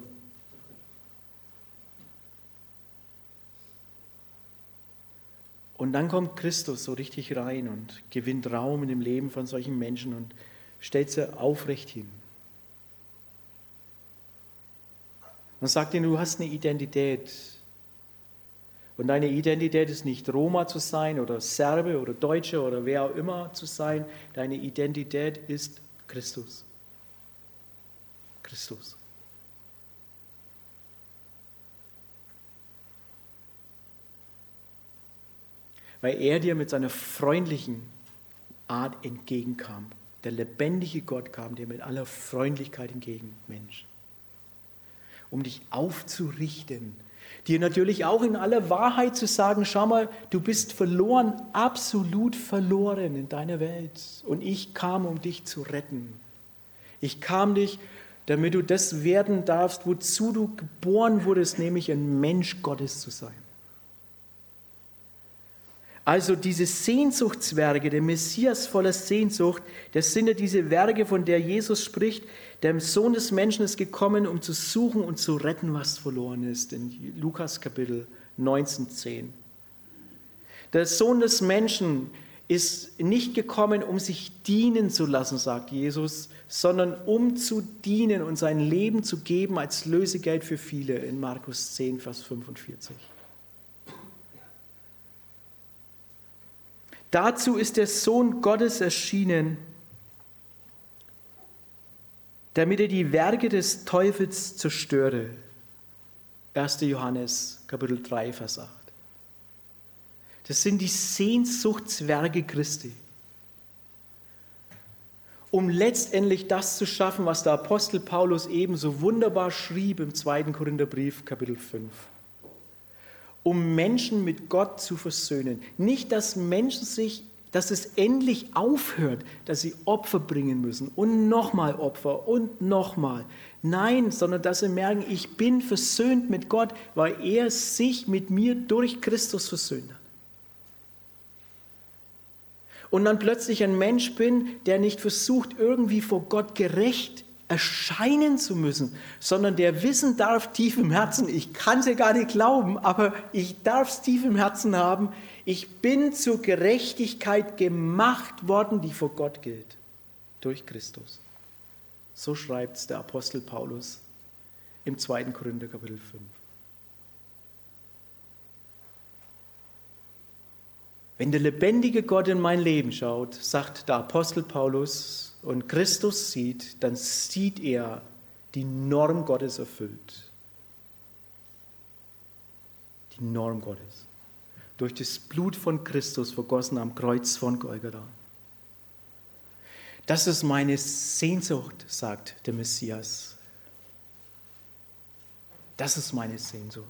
Und dann kommt Christus so richtig rein und gewinnt Raum in dem Leben von solchen Menschen und stellt sie aufrecht hin. Und sagt ihnen, du hast eine Identität. Und deine Identität ist nicht Roma zu sein oder Serbe oder Deutsche oder wer auch immer zu sein. Deine Identität ist Christus. Christus. Weil er dir mit seiner freundlichen Art entgegenkam. Der lebendige Gott kam dir mit aller Freundlichkeit entgegen, Mensch. Um dich aufzurichten. Dir natürlich auch in aller Wahrheit zu sagen, schau mal, du bist verloren, absolut verloren in deiner Welt. Und ich kam, um dich zu retten. Ich kam dich, damit du das werden darfst, wozu du geboren wurdest, nämlich ein Mensch Gottes zu sein. Also diese Sehnsuchtswerke, der Messias voller Sehnsucht, das sind ja diese Werke, von der Jesus spricht. Der Sohn des Menschen ist gekommen, um zu suchen und zu retten, was verloren ist. In Lukas Kapitel 19,10. Der Sohn des Menschen ist nicht gekommen, um sich dienen zu lassen, sagt Jesus, sondern um zu dienen und sein Leben zu geben als Lösegeld für viele in Markus 10, Vers 45. Dazu ist der Sohn Gottes erschienen, damit er die Werke des Teufels zerstöre. 1. Johannes, Kapitel 3, Vers 8. Das sind die Sehnsuchtswerke Christi. Um letztendlich das zu schaffen, was der Apostel Paulus eben so wunderbar schrieb im 2. Korintherbrief, Kapitel 5. Um Menschen mit Gott zu versöhnen. Nicht, dass es endlich aufhört, dass sie Opfer bringen müssen und nochmal Opfer und nochmal. Nein, sondern dass sie merken, ich bin versöhnt mit Gott, weil er sich mit mir durch Christus versöhnt hat. Und dann plötzlich ein Mensch bin, der nicht versucht, irgendwie vor Gott gerecht erscheinen zu müssen, sondern der wissen darf tief im Herzen, ich kann es ja gar nicht glauben, aber ich darf es tief im Herzen haben, ich bin zur Gerechtigkeit gemacht worden, die vor Gott gilt, durch Christus. So schreibt es der Apostel Paulus im 2. Korinther Kapitel 5. Wenn der lebendige Gott in mein Leben schaut, sagt der Apostel Paulus, und Christus sieht, dann sieht er die Norm Gottes erfüllt. Die Norm Gottes. Durch das Blut von Christus vergossen am Kreuz von Golgatha. Das ist meine Sehnsucht, sagt der Messias. Das ist meine Sehnsucht.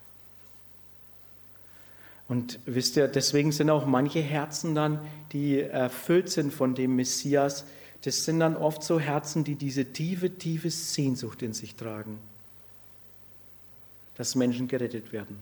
Und wisst ihr, deswegen sind auch manche Herzen dann, die erfüllt sind von dem Messias, das sind dann oft so Herzen, die diese tiefe, tiefe Sehnsucht in sich tragen, dass Menschen gerettet werden.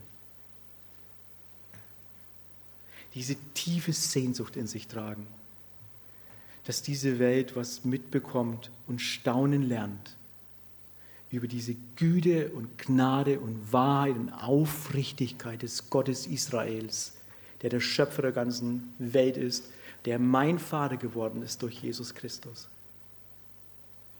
Diese tiefe Sehnsucht in sich tragen, dass diese Welt was mitbekommt und staunen lernt über diese Güte und Gnade und Wahrheit und Aufrichtigkeit des Gottes Israels, der Schöpfer der ganzen Welt ist, der mein Vater geworden ist durch Jesus Christus.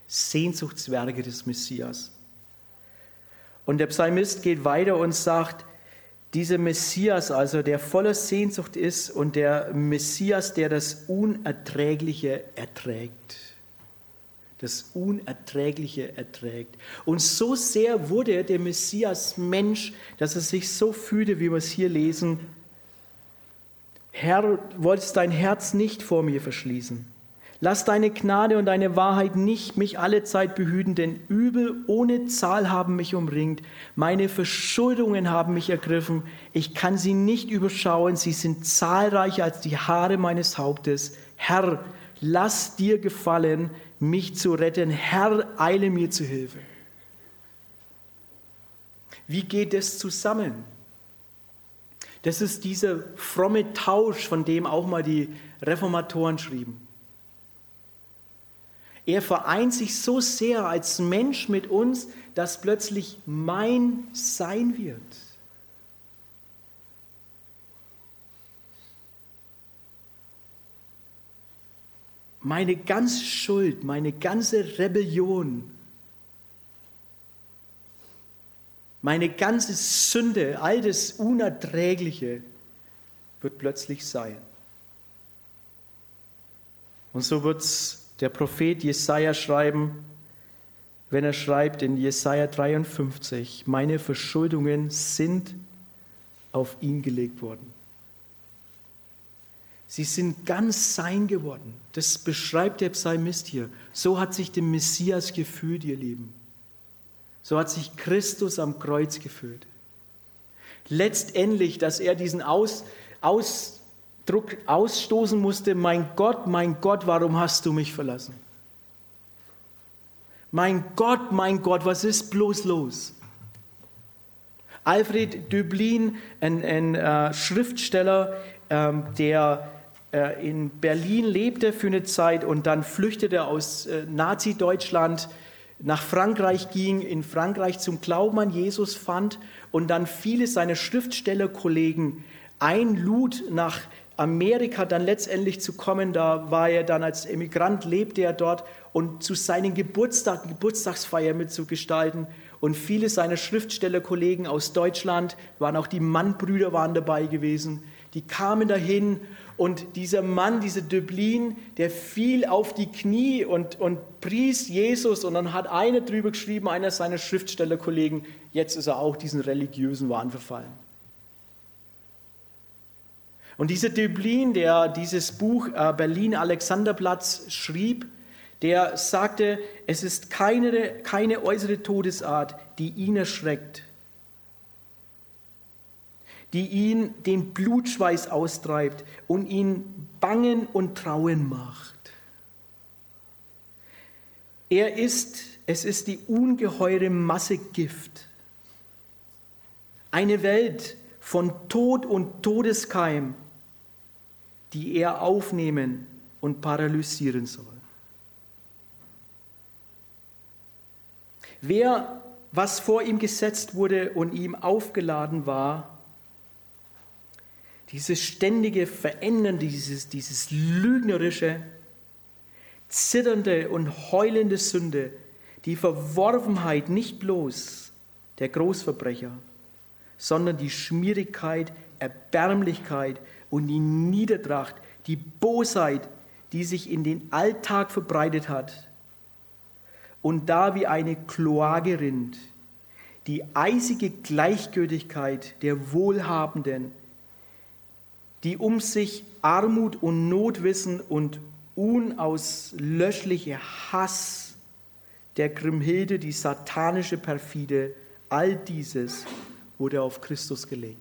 Sehnsuchtswerke des Messias. Und der Psalmist geht weiter und sagt, dieser Messias, also der voller Sehnsucht ist und der Messias, der das Unerträgliche erträgt. Das Unerträgliche erträgt. Und so sehr wurde der Messias Mensch, dass er sich so fühlte, wie wir es hier lesen. Herr, du wolltest dein Herz nicht vor mir verschließen. Lass deine Gnade und deine Wahrheit nicht mich alle Zeit behüten, denn Übel ohne Zahl haben mich umringt. Meine Verschuldungen haben mich ergriffen. Ich kann sie nicht überschauen. Sie sind zahlreicher als die Haare meines Hauptes. Herr, lass dir gefallen, mich zu retten. Herr, eile mir zu Hilfe. Wie geht es zusammen? Das ist dieser fromme Tausch, von dem auch mal die Reformatoren schrieben. Er vereint sich so sehr als Mensch mit uns, dass plötzlich mein Sein wird. Meine ganze Schuld, meine ganze Rebellion, meine ganze Sünde, all das Unerträgliche wird plötzlich sein. Und so wird es der Prophet Jesaja schreiben, wenn er schreibt in Jesaja 53, meine Verschuldungen sind auf ihn gelegt worden. Sie sind ganz sein geworden. Das beschreibt der Psalmist hier. So hat sich der Messias gefühlt, ihr Lieben. So hat sich Christus am Kreuz gefühlt. Letztendlich, dass er diesen Ausdruck ausstoßen musste, mein Gott, warum hast du mich verlassen? Mein Gott, was ist bloß los? Alfred Döblin, ein Schriftsteller, der in Berlin lebte für eine Zeit und dann flüchtete aus Nazi-Deutschland, nach Frankreich ging, in Frankreich zum Glauben an Jesus fand und dann viele seiner Schriftstellerkollegen einlud, nach Amerika dann letztendlich zu kommen. Da war er dann als Emigrant, lebte er dort und zu seinen Geburtstagsfeier mitzugestalten. Und viele seiner Schriftstellerkollegen aus Deutschland, waren auch die Mann-Brüder waren dabei gewesen, die kamen dahin und dieser Mann, dieser Döblin, der fiel auf die Knie und pries Jesus und dann hat einer drüber geschrieben, einer seiner Schriftstellerkollegen, jetzt ist er auch diesen religiösen Wahn verfallen. Und dieser Döblin, der dieses Buch Berlin Alexanderplatz schrieb, der sagte, es ist keine äußere Todesart, die ihn erschreckt, die ihn den Blutschweiß austreibt und ihn bangen und trauen macht. Es ist die ungeheure Masse Gift. Eine Welt von Tod und Todeskeim, die er aufnehmen und paralysieren soll. Wer, was vor ihm gesetzt wurde und ihm aufgeladen war, dieses ständige Verändern, dieses lügnerische, zitternde und heulende Sünde, die Verworfenheit nicht bloß der Großverbrecher, sondern die Schmierigkeit, Erbärmlichkeit und die Niedertracht, die Bosheit, die sich in den Alltag verbreitet hat und da wie eine Kloake rinnt, die eisige Gleichgültigkeit der Wohlhabenden, die um sich Armut und Not wissen und unauslöschliche Hass der Grimhilde, die satanische Perfide, all dieses wurde auf Christus gelegt.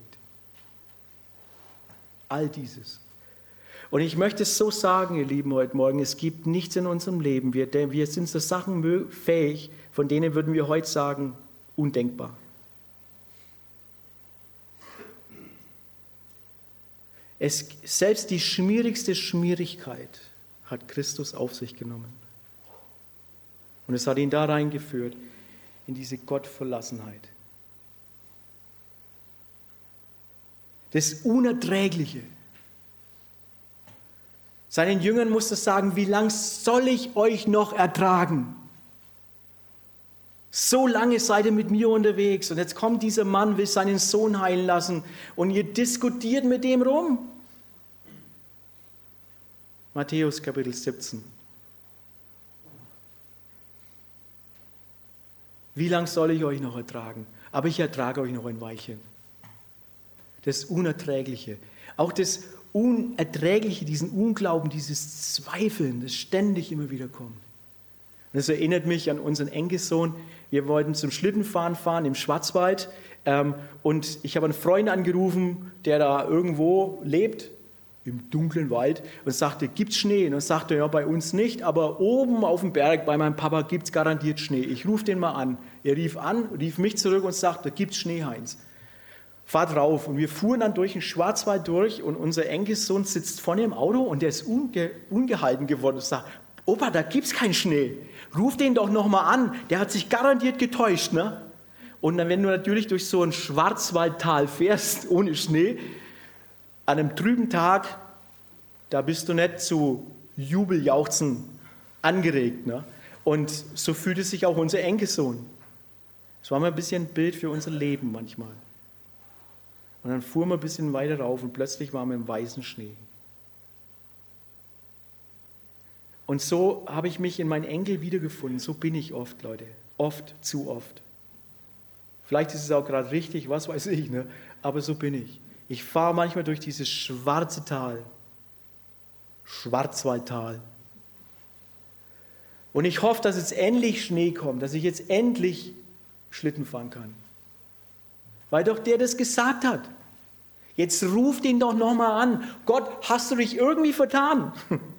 All dieses. Und ich möchte es so sagen, ihr Lieben, heute Morgen, es gibt nichts in unserem Leben. Wir sind so Sachen fähig, von denen würden wir heute sagen, undenkbar. Selbst die schmierigste Schmierigkeit hat Christus auf sich genommen. Und es hat ihn da reingeführt, in diese Gottverlassenheit. Das Unerträgliche. Seinen Jüngern musste er sagen, wie lang soll ich euch noch ertragen? So lange seid ihr mit mir unterwegs und jetzt kommt dieser Mann, will seinen Sohn heilen lassen und ihr diskutiert mit dem rum. Matthäus Kapitel 17. Wie lange soll ich euch noch ertragen? Aber ich ertrage euch noch ein Weilchen. Das Unerträgliche, auch das Unerträgliche, diesen Unglauben, dieses Zweifeln, das ständig immer wieder kommt. Und das erinnert mich an unseren Enkelsohn. Wir wollten zum Schlittenfahren fahren im Schwarzwald und ich habe einen Freund angerufen, der da irgendwo lebt, im dunklen Wald, und sagte, gibt's Schnee? Und dann sagte er, ja, bei uns nicht, aber oben auf dem Berg bei meinem Papa gibt's garantiert Schnee. Ich rufe den mal an. Er rief mich zurück und sagte, da gibt's Schnee, Heinz. Fahr drauf. Und wir fuhren dann durch den Schwarzwald durch und unser Enkelsohn sitzt vorne im Auto und der ist ungehalten geworden und sagt, Opa, da gibt's keinen Schnee. Ruf den doch nochmal an. Der hat sich garantiert getäuscht, ne? Und dann, wenn du natürlich durch so ein Schwarzwaldtal fährst, ohne Schnee, an einem trüben Tag, da bist du nicht zu Jubeljauchzen angeregt, ne? Und so fühlte sich auch unser Enkelsohn. Das war mal ein bisschen ein Bild für unser Leben manchmal. Und dann fuhren wir ein bisschen weiter rauf und plötzlich waren wir im weißen Schnee. Und so habe ich mich in meinen Enkel wiedergefunden. So bin ich oft, Leute. Oft, zu oft. Vielleicht ist es auch gerade richtig, was weiß ich, ne? Aber so bin ich. Ich fahre manchmal durch dieses schwarze Tal. Schwarzwaldtal. Und ich hoffe, dass jetzt endlich Schnee kommt, dass ich jetzt endlich Schlitten fahren kann. Weil doch der das gesagt hat. Jetzt ruft ihn doch nochmal an. Gott, hast du dich irgendwie vertan?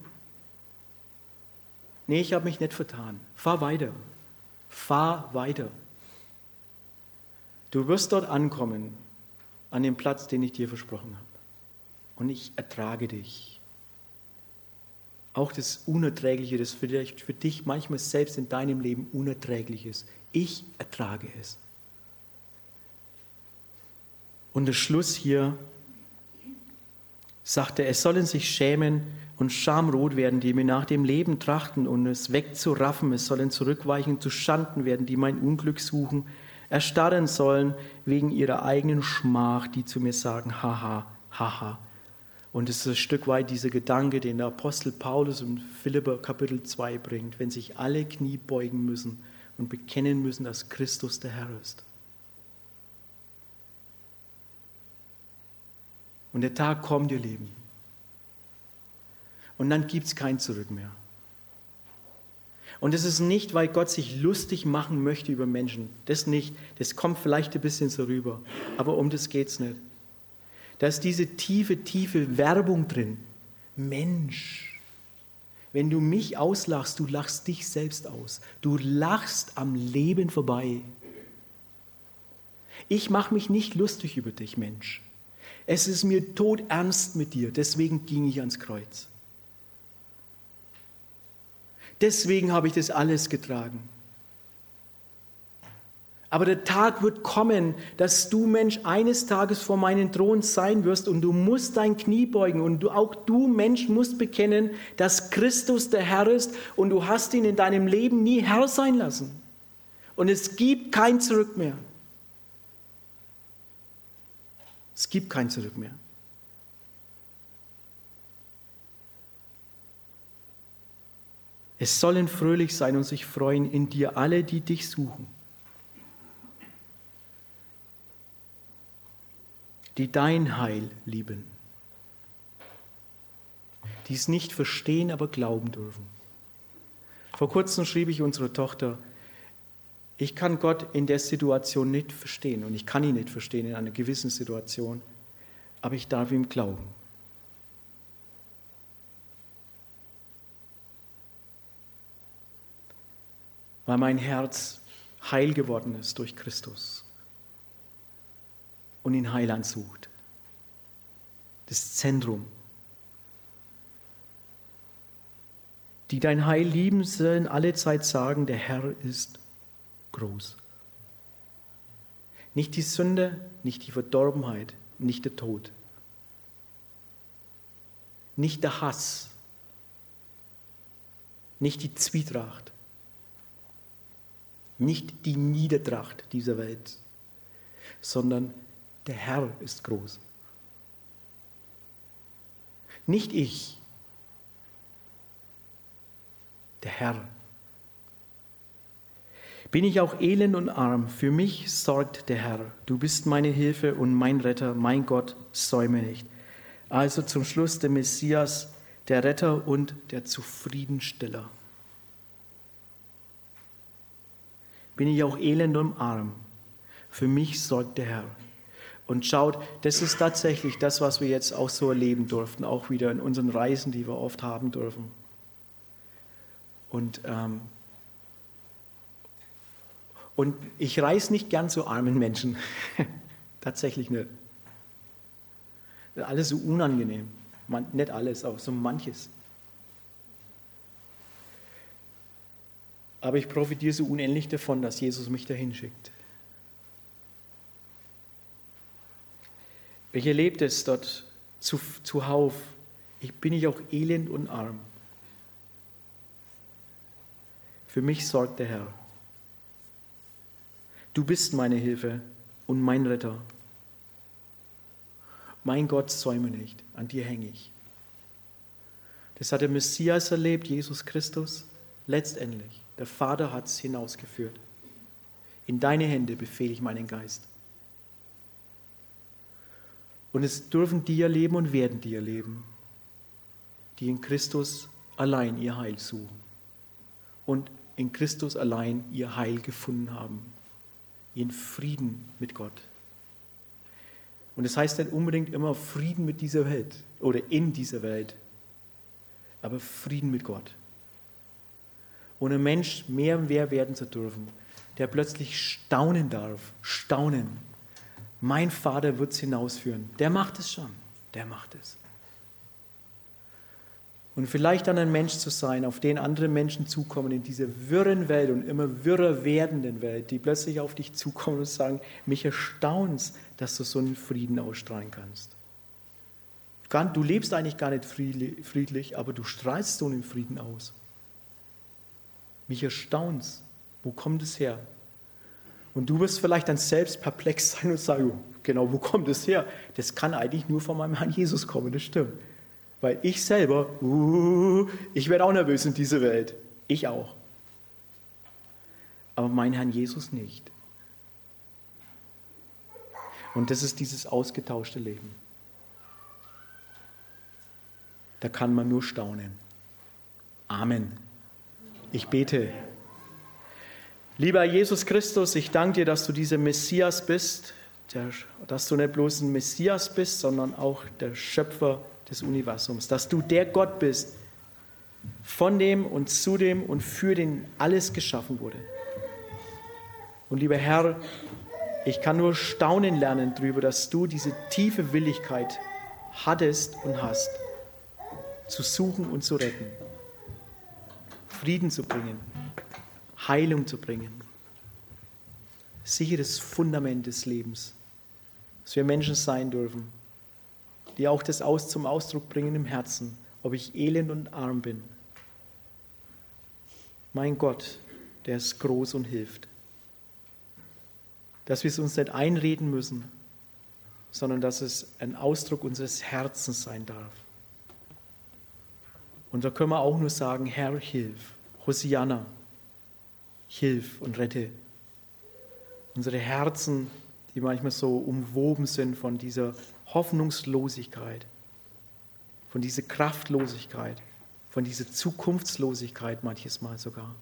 Nee, ich habe mich nicht vertan. Fahr weiter. Fahr weiter. Du wirst dort ankommen, an dem Platz, den ich dir versprochen habe. Und ich ertrage dich. Auch das Unerträgliche, das vielleicht für dich manchmal selbst in deinem Leben unerträglich ist. Ich ertrage es. Und der Schluss hier sagt er, es sollen sich schämen und schamrot werden, die mir nach dem Leben trachten, und es wegzuraffen, es sollen zurückweichen, zu Schanden werden, die mein Unglück suchen, erstarren sollen wegen ihrer eigenen Schmach, die zu mir sagen, haha, haha. Und es ist ein Stück weit dieser Gedanke, den der Apostel Paulus in Philipper Kapitel 2 bringt, wenn sich alle Knie beugen müssen und bekennen müssen, dass Christus der Herr ist. Und der Tag kommt, ihr Lieben. Und dann gibt es kein Zurück mehr. Und es ist nicht, weil Gott sich lustig machen möchte über Menschen. Das nicht. Das kommt vielleicht ein bisschen so rüber. Aber um das geht es nicht. Da ist diese tiefe, tiefe Werbung drin. Mensch, wenn du mich auslachst, du lachst dich selbst aus. Du lachst am Leben vorbei. Ich mache mich nicht lustig über dich, Mensch. Es ist mir todernst mit dir, deswegen ging ich ans Kreuz. Deswegen habe ich das alles getragen. Aber der Tag wird kommen, dass du, Mensch, eines Tages vor meinem Thron sein wirst und du musst dein Knie beugen und auch du, Mensch, musst bekennen, dass Christus der Herr ist und du hast ihn in deinem Leben nie Herr sein lassen. Und es gibt kein Zurück mehr. Es gibt kein Zurück mehr. Es sollen fröhlich sein und sich freuen in dir alle, die dich suchen, die dein Heil lieben, die es nicht verstehen, aber glauben dürfen. Vor kurzem schrieb ich unserer Tochter, ich kann Gott in der Situation nicht verstehen und ich kann ihn nicht verstehen in einer gewissen Situation, aber ich darf ihm glauben. Weil mein Herz heil geworden ist durch Christus und ihn Heiland sucht. Das Zentrum. Die dein Heil lieben, sollen alle Zeit sagen, der Herr ist groß. Nicht die Sünde, nicht die Verdorbenheit, nicht der Tod. Nicht der Hass, nicht die Zwietracht. Nicht die Niedertracht dieser Welt, sondern der Herr ist groß. Nicht ich, der Herr. Bin ich auch elend und arm, für mich sorgt der Herr. Du bist meine Hilfe und mein Retter, mein Gott, säume nicht. Also zum Schluss der Messias, der Retter und der Zufriedensteller. Bin ich auch elend und arm, für mich sorgt der Herr. Und schaut, das ist tatsächlich das, was wir jetzt auch so erleben durften, auch wieder in unseren Reisen, die wir oft haben dürfen. Und ich reise nicht gern zu armen Menschen. Tatsächlich nicht. Alles so unangenehm. Nicht alles, aber so manches. Aber ich profitiere so unendlich davon, dass Jesus mich dahin schickt. Ich erlebe das dort zuhauf. Bin ich auch elend und arm. Für mich sorgt der Herr. Du bist meine Hilfe und mein Retter. Mein Gott, säume nicht, an dir hänge ich. Das hat der Messias erlebt, Jesus Christus, letztendlich. Der Vater hat es hinausgeführt. In deine Hände befehle ich meinen Geist. Und es dürfen die erleben und werden die erleben, die in Christus allein ihr Heil suchen und in Christus allein ihr Heil gefunden haben. Ihren Frieden mit Gott. Und das heißt nicht unbedingt immer Frieden mit dieser Welt oder in dieser Welt, aber Frieden mit Gott. Und ein Mensch mehr und mehr werden zu dürfen, der plötzlich staunen darf. Staunen. Mein Vater wird es hinausführen. Der macht es schon. Der macht es. Und vielleicht dann ein Mensch zu sein, auf den andere Menschen zukommen in dieser wirren Welt und immer wirrer werdenden Welt, die plötzlich auf dich zukommen und sagen, mich erstaunt's, dass du so einen Frieden ausstrahlen kannst. Du lebst eigentlich gar nicht friedlich, aber du strahlst so einen Frieden aus. Mich erstaunt's. Wo kommt es her? Und du wirst vielleicht dann selbst perplex sein und sagen, genau, wo kommt es her? Das kann eigentlich nur von meinem Herrn Jesus kommen, das stimmt. Weil ich selber, ich werde auch nervös in dieser Welt. Ich auch. Aber mein Herrn Jesus nicht. Und das ist dieses ausgetauschte Leben. Da kann man nur staunen. Amen. Ich bete. Lieber Jesus Christus, ich danke dir, dass du dieser Messias bist, dass du nicht bloß ein Messias bist, sondern auch der Schöpfer des Universums, dass du der Gott bist, von dem und zu dem und für den alles geschaffen wurde. Und lieber Herr, ich kann nur staunen lernen darüber, dass du diese tiefe Willigkeit hattest und hast, zu suchen und zu retten, Frieden zu bringen, Heilung zu bringen, sicheres Fundament des Lebens, dass wir Menschen sein dürfen, die auch das zum Ausdruck bringen im Herzen, ob ich elend und arm bin. Mein Gott, der ist groß und hilft. Dass wir es uns nicht einreden müssen, sondern dass es ein Ausdruck unseres Herzens sein darf. Und da können wir auch nur sagen, Herr, hilf. Hosianna, hilf und rette. Unsere Herzen, die manchmal so umwoben sind von dieser Hoffnungslosigkeit, von dieser Kraftlosigkeit, von dieser Zukunftslosigkeit manches Mal sogar.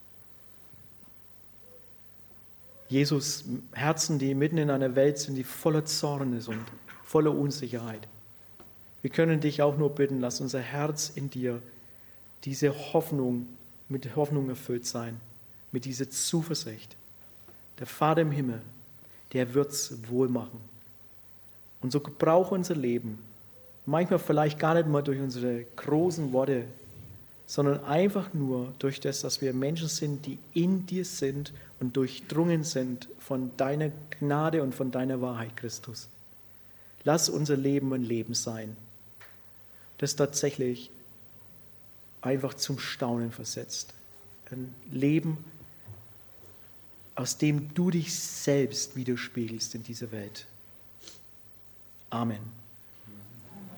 Jesus, Herzen, die mitten in einer Welt sind, die voller Zorn ist und voller Unsicherheit. Wir können dich auch nur bitten, lass unser Herz in dir diese Hoffnung, mit Hoffnung erfüllt sein, mit dieser Zuversicht. Der Vater im Himmel, der wird es wohl machen. Und so gebraucht unser Leben, manchmal vielleicht gar nicht mal durch unsere großen Worte, sondern einfach nur durch das, dass wir Menschen sind, die in dir sind und durchdrungen sind von deiner Gnade und von deiner Wahrheit, Christus. Lass unser Leben ein Leben sein, das tatsächlich einfach zum Staunen versetzt. Ein Leben, aus dem du dich selbst widerspiegelst in dieser Welt. Amen.